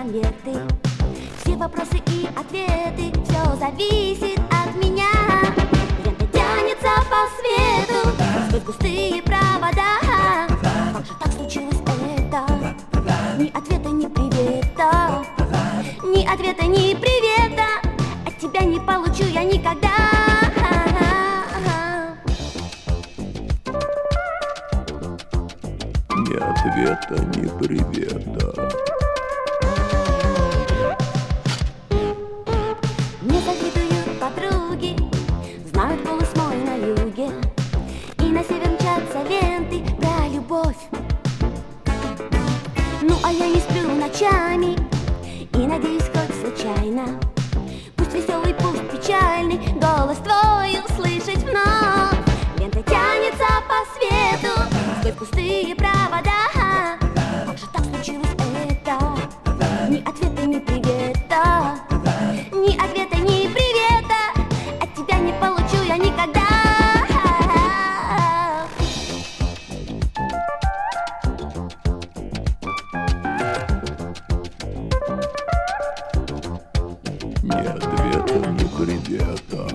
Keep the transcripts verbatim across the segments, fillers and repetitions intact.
конверты. Все вопросы и ответы, все зависит от меня. Лента тянется по свету сквозь густые провода. Как же так случилось это? Ни ответа, ни привета. Ни ответа, ни привета. От тебя не получу я никогда. Ни ответа, ни привета. Мне завидуют подруги, знают голос мой на юге, и на север мчатся ленты про любовь. Ну а я не сплю ночами и надеюсь хоть случайно, пусть веселый, пусть печальный, голос твой услышать вновь. Лента тянется по свету сквозь пустые провода. Как же так случилось это? Ни ответа, ни привета. Ни ответа, ни привета. От тебя не получу я никогда. Ни ответа, ни привета.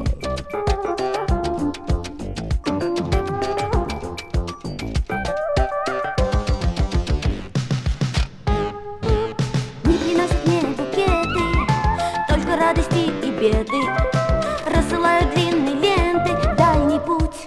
Не приносят мне букеты, только радости и беды. Рассылают длинные ленты в дальний путь.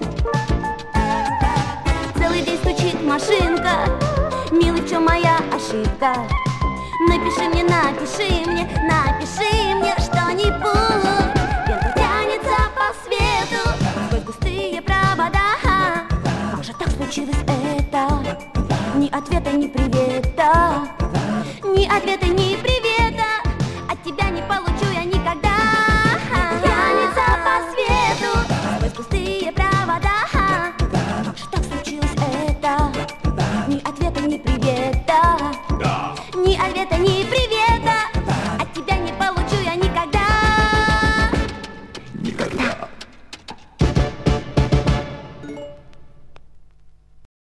Целый день стучит машинка. Милый, в чем моя ошибка? Напиши мне, напиши мне, напиши мне что-нибудь. Лента тянется по свету сквозь густые провода. Как же так случилось это? Ни ответа, ни привета. Ни ответа, ни привета.